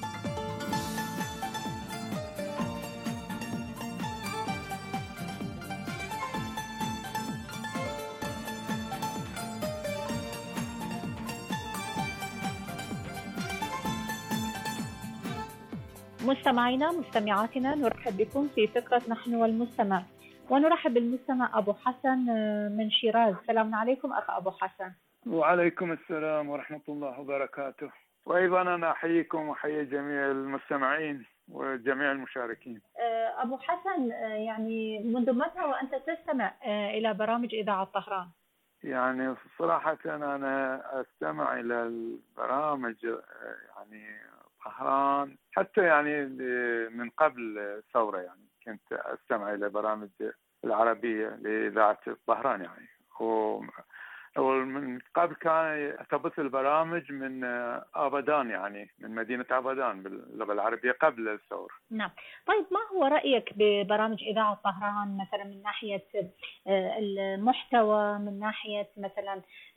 مستمعينا مستمعاتنا، نرحب بكم في فقرة نحن والمستمع، ونرحب بالمستمع أبو حسن من شيراز. السلام عليكم أخ أبو حسن.
وعليكم السلام ورحمة الله وبركاته. وأيضا أنا أحييكم وأحيي جميع المستمعين وجميع المشاركين.
أبو حسن، يعني منذ متى وأنت تستمع إلى برامج إذاعة طهران؟
يعني صراحة أنا أستمع إلى البرامج يعني طهران حتى يعني من قبل الثورة، يعني كنت أستمع إلى برامج العربية لإذاعة طهران يعني، ومن قبل كان تبث البرامج من أبدان، يعني من مدينة أبدان باللغة العربية قبل الثورة.
نعم. طيب ما هو رأيك ببرامج إذاعة طهران مثلا من ناحية المحتوى، من ناحية مثلا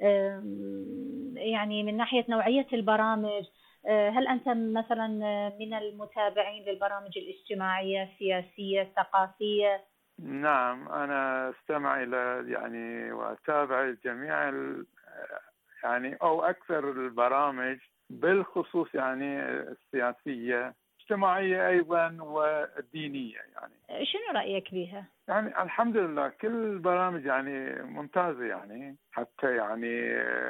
يعني من ناحية نوعية البرامج؟ هل أنت مثلا من المتابعين للبرامج الاجتماعية السياسية الثقافية؟
نعم، أنا استمع إلى يعني وأتابع جميع يعني أو أكثر البرامج بالخصوص يعني السياسية اجتماعية أيضا والدينية. يعني
شنو رأيك بها؟
يعني الحمد لله كل البرامج يعني ممتازة، يعني حتى يعني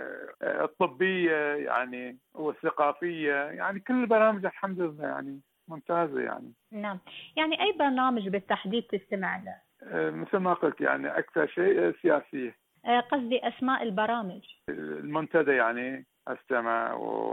الطبية يعني والثقافية، يعني كل البرامج الحمد لله يعني ممتازة يعني.
نعم. يعني أي برنامج بالتحديد تستمع له؟
مثل ما قلت يعني أكثر شيء سياسية.
قصدي أسماء البرامج.
المنتدى يعني أستمع،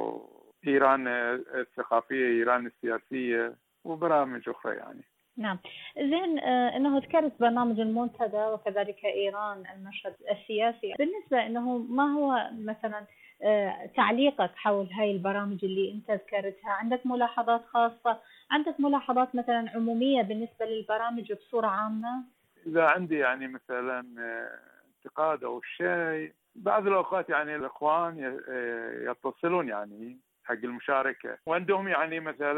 وإيران الثقافية، إيران السياسية، وبرامج أخرى يعني.
نعم. زين، انه ذكرت برنامج المنتدى وكذلك ايران المشهد السياسي، بالنسبه انه ما هو مثلا تعليقك حول هاي البرامج اللي انت ذكرتها؟ عندك ملاحظات خاصه؟ عندك ملاحظات مثلا عموميه بالنسبه للبرامج بصوره عامه؟
اذا عندي يعني مثلا انتقاد او شيء، بعض الاوقات يعني الاخوان يتصلون يعني حق المشاركه، وعندهم يعني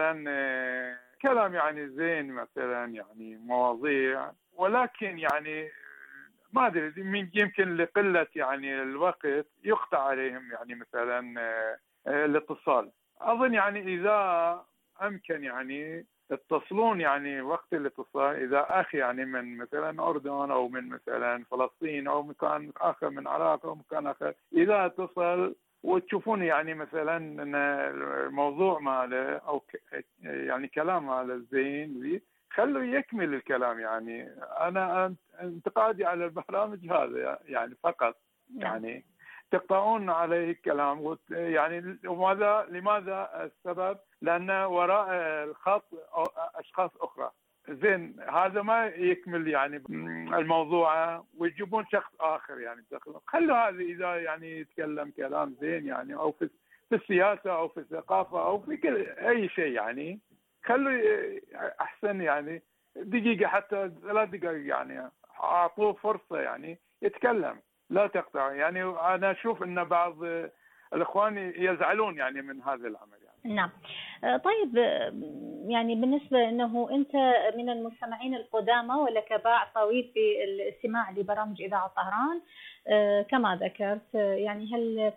مثلا كلام يعني زين مثلا يعني مواضيع، ولكن يعني ما ادري يمكن لقله يعني الوقت يقطع عليهم يعني مثلا الاتصال. اظن يعني اذا امكن يعني يتصلون يعني وقت الاتصال، اذا اخ يعني من مثلا اردن او من مثلا فلسطين او مكان اخر من العراق او مكان اخر، اذا اتصل وتشوفون يعني مثلا ان الموضوع ماله او يعني كلام ماله زين، خلوا يكمل الكلام. يعني انا انتقادي على البرامج هذا يعني فقط، يعني تقطعون عليه الكلام يعني. وماذا لماذا السبب؟ لان وراء الخط اشخاص اخرى. زين، هذا ما يكمل يعني الموضوع، ويجيبون شخص اخر يعني. خلوا هذا اذا يعني يتكلم كلام زين يعني، او في في السياسه او في الثقافه او في كل اي شيء يعني، خلوا احسن يعني دقيقه حتى ثلاث دقائق يعني، اعطوه فرصه يعني يتكلم، لا تقطع. يعني انا اشوف ان بعض الاخوان يزعلون يعني من هذا العمل يعني.
نعم. طيب، يعني بالنسبة أنه أنت من المستمعين القدامى ولك باع طويل في الاستماع لبرامج إذاعة طهران كما ذكرت، يعني هل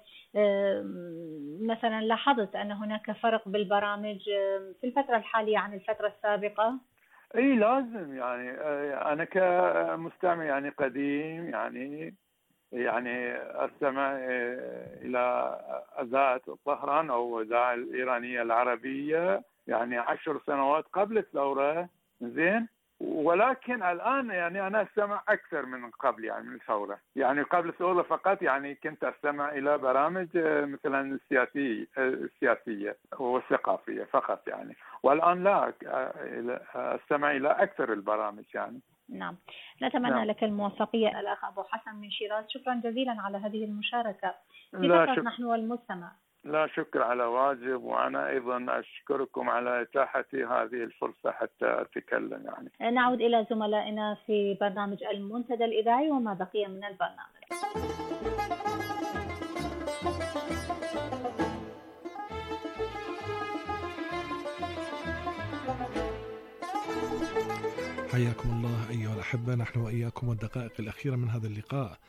مثلا لاحظت أن هناك فرق بالبرامج في الفترة الحالية عن الفترة السابقة؟
اي لازم يعني انا كمستمع يعني قديم يعني يعني استمع الى اذاعه الطهران او الاذاعه الايرانيه العربيه يعني عشر سنوات قبل الثوره، زين، ولكن الان يعني انا استمع اكثر من قبل يعني من الثوره، يعني قبل الثوره فقط يعني كنت استمع الى برامج مثلا السياسيه السياسيه والثقافيه فقط يعني، والان لا استمع الى اكثر البرامج يعني.
نعم، نتمنى نعم. لك الموفقيه الاخ ابو حسن من شيراز، شكرا جزيلا على هذه المشاركه في فقرة نحن والمستمع.
لا شكر على واجب، وأنا أيضا أشكركم على إتاحة هذه الفرصة حتى أتكلم يعني.
نعود إلى زملائنا في برنامج المنتدى الإذاعي وما بقي من البرنامج.
حياكم الله أيها الأحبة، نحن وإياكم الدقائق الأخيرة من هذا اللقاء.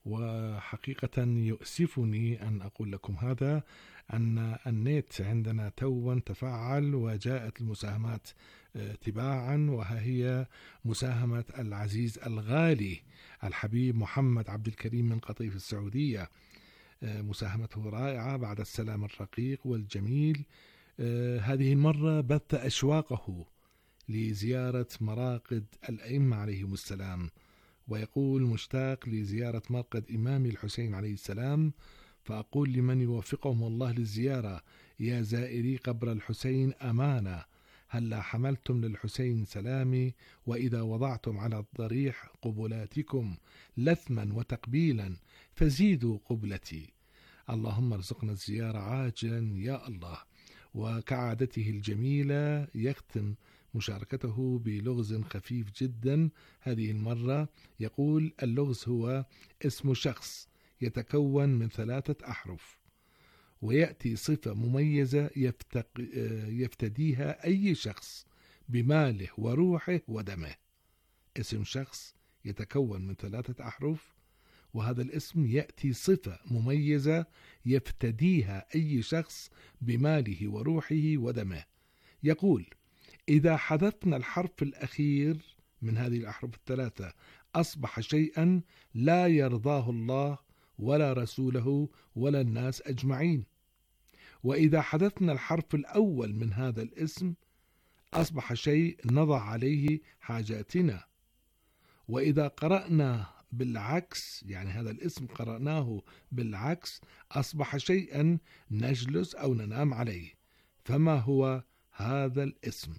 وحقيقة يؤسفني أن أقول لكم هذا، أن النت عندنا توا تفعل وجاءت المساهمات تباعا، وها هي مساهمة العزيز الغالي الحبيب محمد عبد الكريم من قطيف السعودية. مساهمته رائعة بعد السلام الرقيق والجميل. هذه المرة بث أشواقه لزيارة مراقد الأئمة عليهم السلام، ويقول: مشتاق لزيارة مرقد إمامي الحسين عليه السلام، فأقول لمن يوفقهم الله للزيارة: يا زائري قبر الحسين أمانة، هلا حملتم للحسين سلامي، وإذا وضعتم على الضريح قبلاتكم لثما وتقبيلا فزيدوا قبلتي. اللهم ارزقنا الزيارة عاجلا يا الله. وكعادته الجميلة يختم مشاركته بلغز خفيف جدا هذه المرة. يقول: اللغز هو اسم شخص يتكون من ثلاثة أحرف، ويأتي صفة مميزة يفتق... يفتديها أي شخص بماله وروحه ودمه. اسم شخص يتكون من ثلاثة أحرف، وهذا الاسم يأتي صفة مميزة يفتديها أي شخص بماله وروحه ودمه. يقول: إذا حذفنا الحرف الأخير من هذه الأحرف الثلاثة أصبح شيئا لا يرضاه الله ولا رسوله ولا الناس أجمعين. وإذا حذفنا الحرف الأول من هذا الاسم أصبح شيء نضع عليه حاجاتنا. وإذا قرأنا بالعكس، يعني هذا الاسم قرأناه بالعكس، أصبح شيئا نجلس أو ننام عليه. فما هو هذا الاسم؟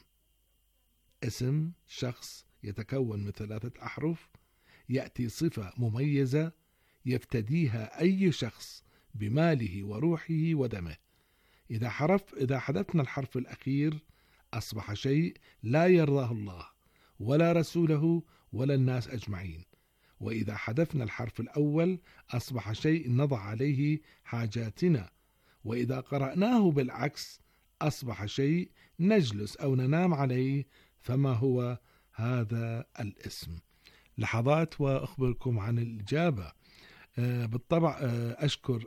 اسم شخص يتكون من ثلاثة أحرف، يأتي صفة مميزة يفتديها أي شخص بماله وروحه ودمه. إذا حرف إذا حذفنا الحرف الأخير أصبح شيء لا يرضاه الله ولا رسوله ولا الناس أجمعين. وإذا حذفنا الحرف الأول أصبح شيء نضع عليه حاجاتنا. وإذا قرأناه بالعكس أصبح شيء نجلس أو ننام عليه. فما هو هذا الاسم؟ لحظات وأخبركم عن الإجابة. آه بالطبع آه أشكر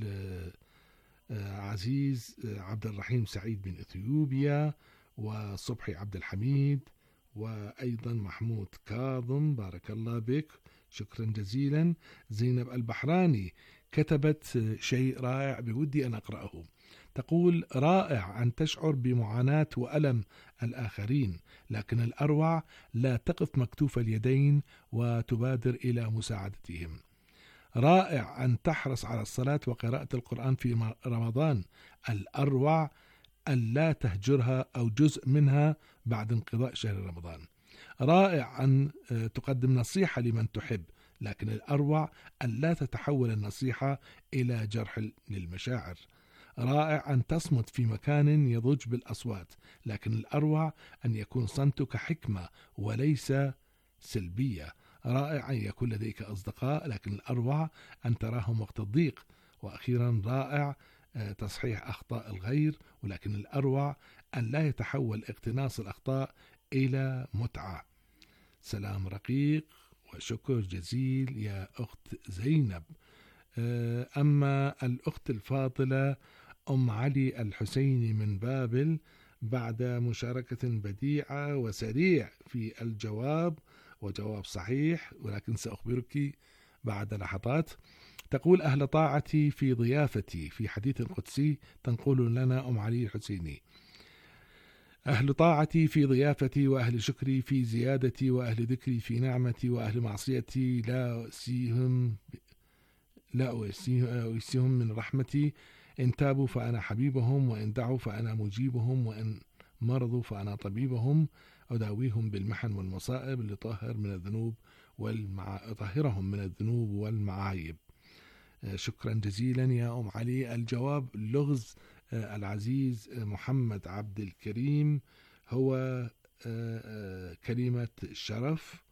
العزيز آه عبد الرحيم سعيد من إثيوبيا، وصبحي عبد الحميد، وأيضا محمود كاظم، بارك الله بك، شكرا جزيلا. زينب البحراني كتبت شيء رائع بودي أن أقرأه. تقول: رائع أن تشعر بمعاناة وألم الآخرين، لكن الأروع لا تقف مكتوف اليدين وتبادر إلى مساعدتهم. رائع أن تحرص على الصلاة وقراءة القرآن في رمضان، الأروع أن لا تهجرها أو جزء منها بعد انقضاء شهر رمضان. رائع أن تقدم نصيحة لمن تحب، لكن الأروع أن لا تتحول النصيحة إلى جرح للمشاعر. رائع أن تصمت في مكان يضج بالأصوات، لكن الأروع أن يكون صمتك حكمة وليس سلبية. رائع أن يكون لديك أصدقاء، لكن الأروع أن تراهم وقت الضيق. وأخيرا رائع تصحيح أخطاء الغير، ولكن الأروع أن لا يتحول اقتناص الأخطاء إلى متعة. سلام رقيق وشكر جزيل يا أخت زينب. أما الأخت الفاضلة أم علي الحسيني من بابل، بعد مشاركة بديعة وسريع في الجواب، وجواب صحيح ولكن سأخبرك بعد لحظات. تقول: أهل طاعتي في ضيافتي، في حديث قدسي تنقل لنا أم علي الحسيني: أهل طاعتي في ضيافتي، وأهل شكري في زيادتي، وأهل ذكري في نعمتي، وأهل معصيتي لا أسيهم لا أويسهم من رحمتي. إن تابوا فأنا حبيبهم، وإن دعوا فأنا مجيبهم، وإن مرضوا فأنا طبيبهم. أداويهم بالمحن والمصائب لطهر من الذنوب والمع... أطهرهم من الذنوب والمعايب. شكرا جزيلا يا أم علي. الجواب اللغز العزيز محمد عبد الكريم هو كلمة شرف،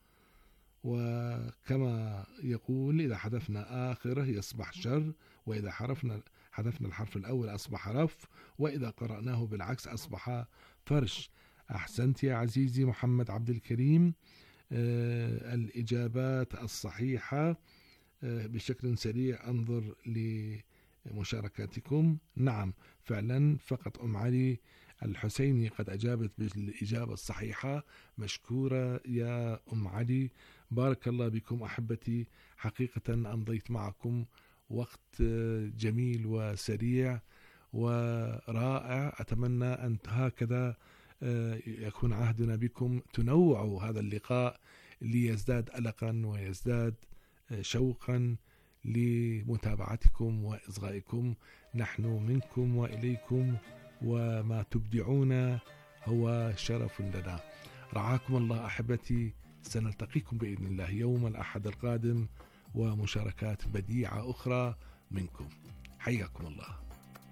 وكما يقول إذا حذفنا آخره يصبح شر، وإذا حرفنا حذفنا الحرف الأول أصبح رف، وإذا قرأناه بالعكس أصبح فرش. أحسنت يا عزيزي محمد عبد الكريم. الإجابات الصحيحة بشكل سريع أنظر لمشاركاتكم. نعم فعلا فقط أم علي الحسيني قد أجابت بالإجابة الصحيحة. مشكورة يا أم علي، بارك الله بكم أحبتي. حقيقة أمضيت معكم وقت جميل وسريع ورائع. أتمنى أن هكذا يكون عهدنا بكم، تنوعوا هذا اللقاء ليزداد ألقا ويزداد شوقا لمتابعتكم وإصغائكم. نحن منكم وإليكم، وما تبدعون هو شرف لنا. رعاكم الله أحبتي. سنلتقيكم بإذن الله يوم الأحد القادم ومشاركات بديعة أخرى منكم. حياكم الله.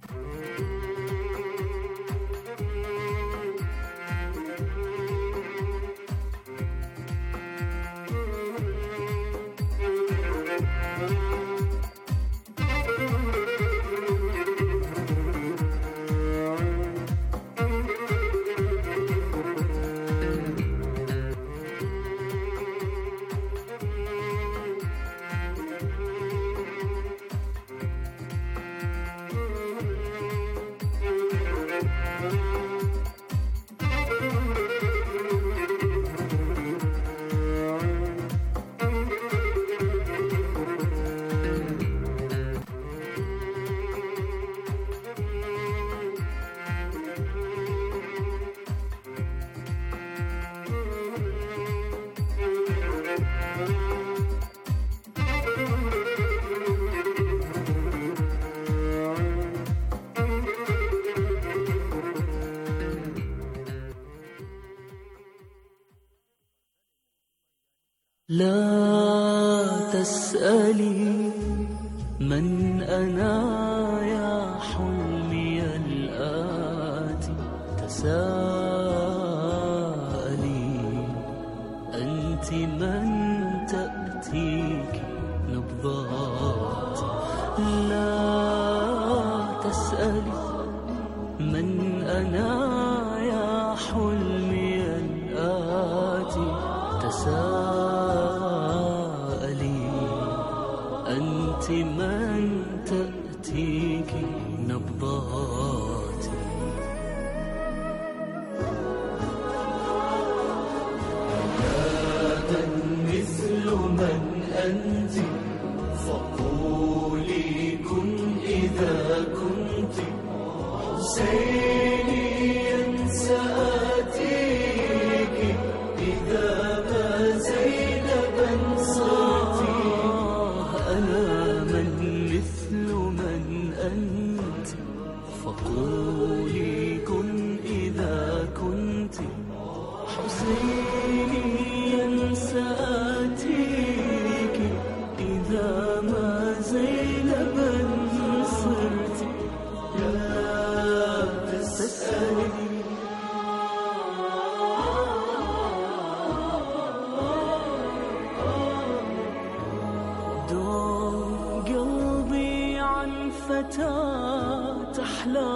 لا تسألي من أنا يا حلمي الآتي، تساءلي أنت من تأتيك نبضات. لا تسألي من أنا يا حلمي الآتي، تساءلي أنت من تأتيك نبضاتي. لا مثل من أنت فقولي كن إذا كنت حسينيا سآتيك إذا ما زينبا صرتي. أنا من مثل من أنت فقولي كن إذا كنت حسينيا سآتيك إذا ما زينبا صرت. لا تسألي دوم قلبي عن فتاة أحلام.